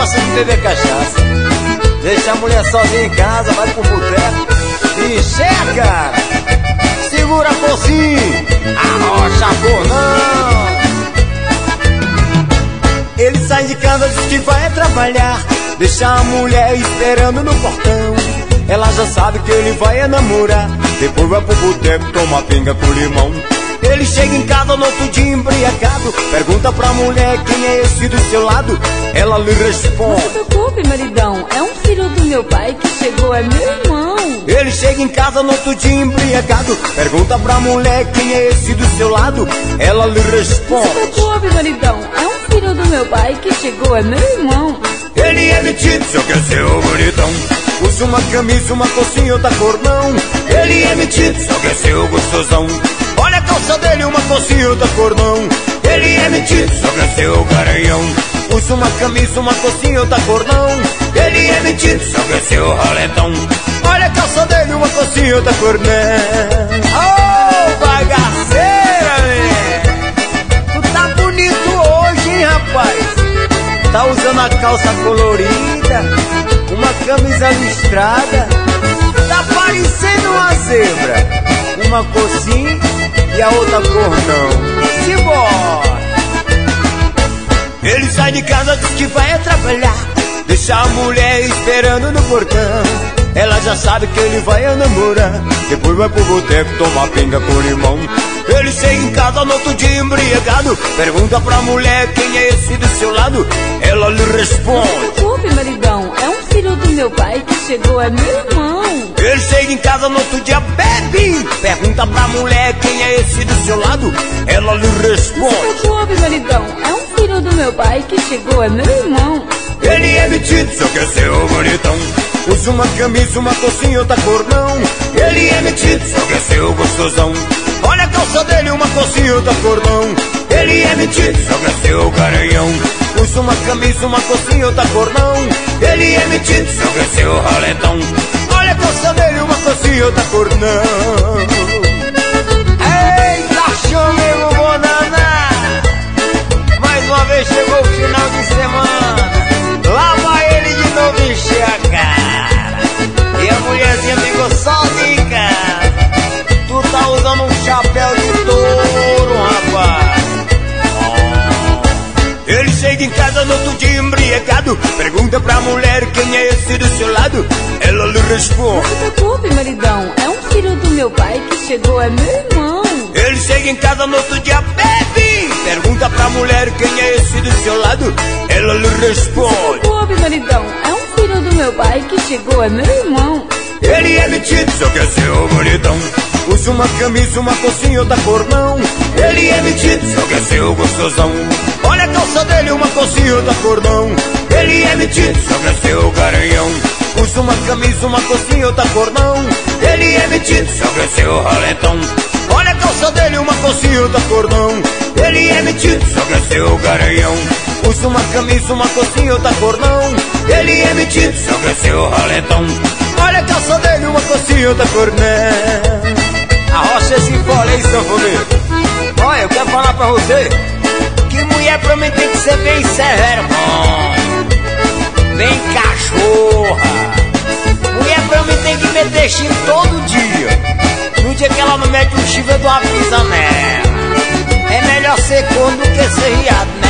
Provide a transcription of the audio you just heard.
gosta de beber cachaça. Deixa a mulher sozinha em casa, vai pro boteco e checa. Segura a focinho, arrocha a fornão. Ele sai de casa, diz que vai trabalhar, deixa a mulher esperando no portão. Ela já sabe que ele vai namorar, depois vai pro boteco, toma pinga com limão. Ele chega em casa no outro dia embriagado, pergunta pra mulher quem é esse do seu lado. Ela lhe responde: não se preocupe, maridão, é um filho do meu pai que chegou, é meu irmão. Ele chega em casa no outro dia embriagado, pergunta pra mulher quem é esse do seu lado. Ela lhe responde: não se preocupe, maridão, é um filho do meu pai que chegou, é meu irmão. Ele é metido, só quer ser o bonitão, usa uma camisa, uma calcinha, outra cor não. Ele é metido, só quer ser o gostosão, olha a calça dele, uma calcinha, outra cor não. Ele é metido, só quer ser o garanhão, usa uma camisa, uma calcinha, outra cor não. Ele é metido, só quer ser o ralentão, olha a calça dele, uma calcinha, outra cor não. Oh, bagaceira, né? Tu tá bonito hoje, hein, rapaz? Tá usando a calça colorida, uma camisa listrada, tá parecendo uma zebra, uma cor sim e a outra cor não. Simbora! Ele sai de casa, diz que vai trabalhar, deixa a mulher esperando no portão. Ela já sabe que ele vai namorar, depois vai pro boteco tomar pinga com limão. Ele chega em casa no outro dia embriagado, pergunta pra mulher quem é esse do seu lado. Ela lhe responde: não se preocupe, maridão, é um filho do meu pai que chegou, é meu irmão. Ele chega em casa no outro dia bebe, pergunta pra mulher quem é esse do seu lado. Ela lhe responde: não se preocupe, maridão, é um filho do meu pai que chegou, é meu irmão. Ele é metido, só quer ser o bonitão, usa uma camisa, uma calcinha, outra cor não. Ele é metido, só quer ser o gostosão, olha a calça dele, uma calcinha, outra cor não. Ele é metido, só quer ser o garanhão, usa uma camisa, uma calcinha, outra cor não. Ele é metido, só quer ser o ralentão, olha a calça dele, uma calcinha, outra cor não. Eita, chamei o Bonaná, mais uma vez chegou o final de semana, lá vai ele de novo encher a cara, e a mulherzinha ficou sozinha em casa. Tu tá usando um chapéu de touro, rapaz. Ele chega em casa no outro dia embriagado, pergunta pra mulher quem é esse do seu lado. Ela lhe responde: não se preocupe, maridão, é um filho do meu pai que chegou, é meu irmão. Ele chega em casa no outro dia bebe, pergunta pra mulher quem é esse do seu lado. Ela lhe responde: não se preocupe, maridão, é um filho do meu pai que chegou, é meu irmão. Ele é metido, só quer ser o bonitão, usa uma camisa, uma calcinha, outra cor não. Ele é metido, só quer ser o gostosão, olha a calça dele, uma calcinha, outra cor não. Ele é metido, só quer ser o garanhão, usa uma camisa, uma calcinha, outra cor não. Ele é metido, só quer ser o ralentão, olha a calça dele, uma calcinha, outra cor não. Ele é metido, só quer ser o garanhão, usa uma camisa, uma calcinha, outra cor não. Ele é metido, só quer ser o ralentão, olha a calça dele, uma calcinha, outra cor não. Arrocha esse fole aí, sanfoneiro. Olha, eu quero falar pra você que mulher pra mim tem que ser bem severa, mãe, bem cachorra. Mulher pra mim tem que meter chifre todo dia. No dia que ela não mete um chifre, eu dou uma pisa nela. É melhor ser corno do que ser riado, né?